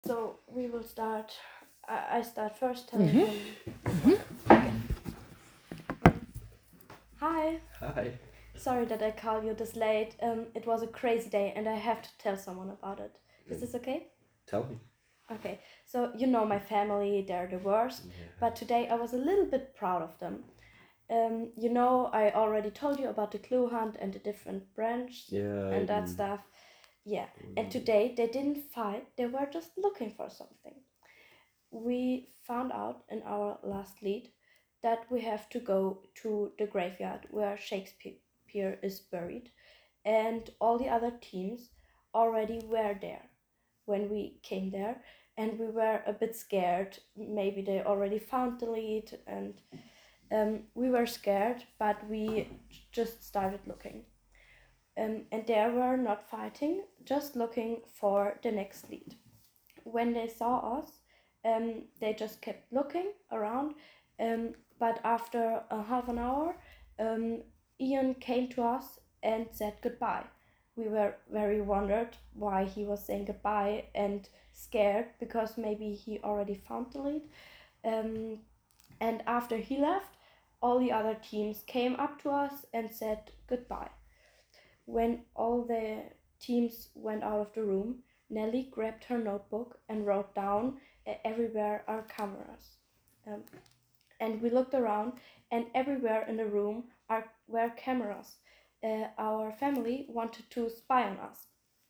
So we will start. I start first telling Mhm. him. Okay. Hi. Hi. Sorry that I call you this late. It was a crazy day and I have to tell someone about it. Is this okay? Tell me. Okay. So you know my family, they're the worst. Yeah. But today I was a little bit proud of them. You know, I already told you about the clue hunt and the different branches Yeah. and that stuff. Yeah. And today they didn't fight, they were just looking for something. We found out in our last lead that we have to go to the graveyard where Shakespeare is buried, and all the other teams already were there when we came there, and we were a bit scared. Maybe they already found the lead, and we were scared, but we just started looking. And they were not fighting, just looking for the next lead. When they saw us, they just kept looking around. But after a half an hour, Ian came to us and said goodbye. We were very wondered why he was saying goodbye and scared because maybe he already found the lead. And after he left, all the other teams came up to us and said goodbye. When all the teams went out of the room, Nelly grabbed her notebook and wrote down everywhere are cameras. And we looked around, and everywhere in the room were cameras. Our family wanted to spy on us.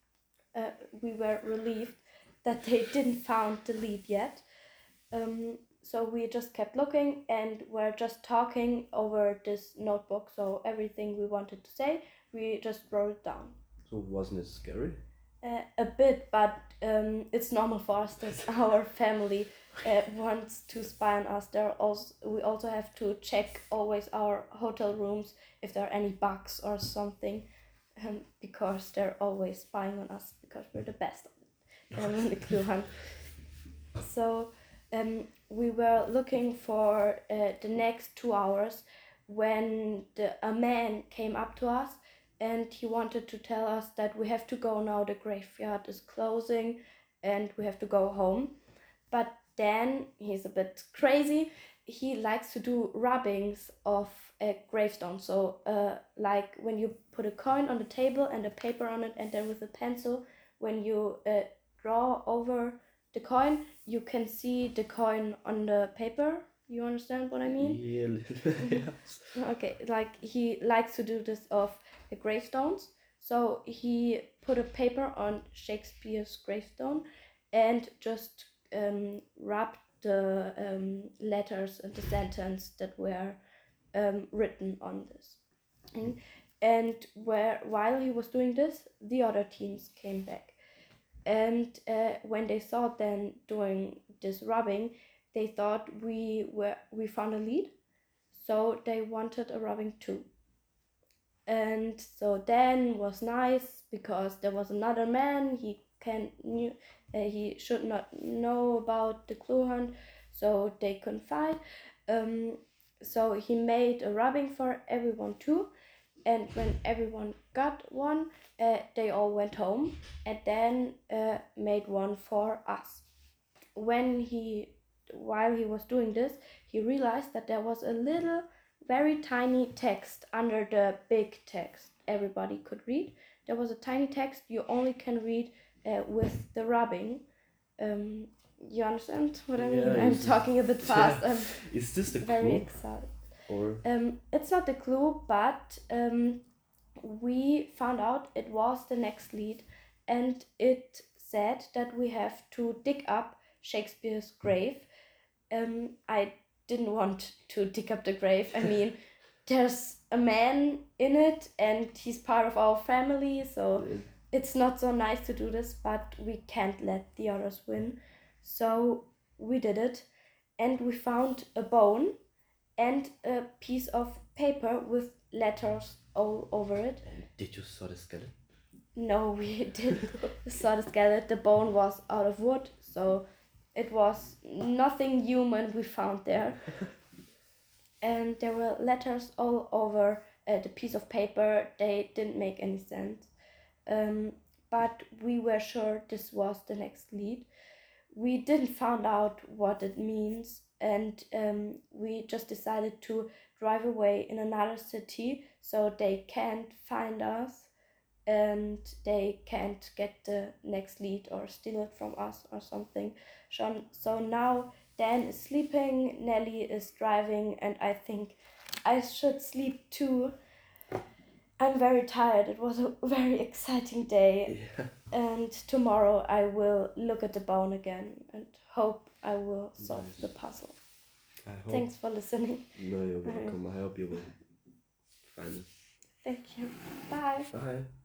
We were relieved that they didn't found the lead yet. So we just kept looking and were just talking over this notebook. So everything we wanted to say, we just wrote it down. So wasn't it scary? A bit, but it's normal for us that our family wants to spy on us. We also have to check always our hotel rooms if there are any bugs or something, because they're always spying on us because we're the best in the clue hunt. So we were looking for the next 2 hours when a man came up to us and he wanted to tell us that we have to go now, the graveyard is closing and we have to go home. But then he's a bit crazy. He likes to do rubbings of a gravestone. So like when you put a coin on the table and a paper on it, and then with a pencil, when you draw over the coin, you can see the coin on the paper. You understand what I mean? Yeah, a little bit. Yes. Okay, like he likes to do this of the gravestones. So he put a paper on Shakespeare's gravestone and just rubbed the letters and the sentence that were written on this. And while he was doing this, the other teams came back. And when they saw them doing this rubbing, they thought we found a lead, so they wanted a rubbing too. And so then was nice because there was another man. He should not know about the clue hunt, so they couldn't fight. So he made a rubbing for everyone too, and when everyone got one, they all went home and then made one for us. While he was doing this, he realized that there was a little very tiny text under the big text everybody could read. There was a tiny text you only can read with the rubbing. You understand what I mean? Yeah, I'm is talking a bit fast. Yeah. I'm Is this the very clue? excited. Or It's not the clue, but we found out it was the next lead, and it said that we have to dig up Shakespeare's grave. I didn't want to dig up the grave. I mean, there's a man in it, and he's part of our family, so it's not so nice to do this, but we can't let the others win. So we did it, and we found a bone and a piece of paper with letters all over it. did you saw the skeleton? No, we didn't saw the skeleton. The bone was out of wood, so it was nothing human we found there. And there were letters all over the piece of paper. They didn't make any sense. But we were sure this was the next lead. we didn't find out what it means, and we just decided to drive away in another city so they can't find us and they can't get the next lead or steal it from us or something. So now Dan is sleeping, Nelly is driving, and I think I should sleep too. I'm very tired. It was a very exciting day. Yeah. And tomorrow I will look at the bone again and hope I will solve Nice. the puzzle. I hope. Thanks for listening. No, you're welcome. I hope you will find it. Thank you. Bye. Bye.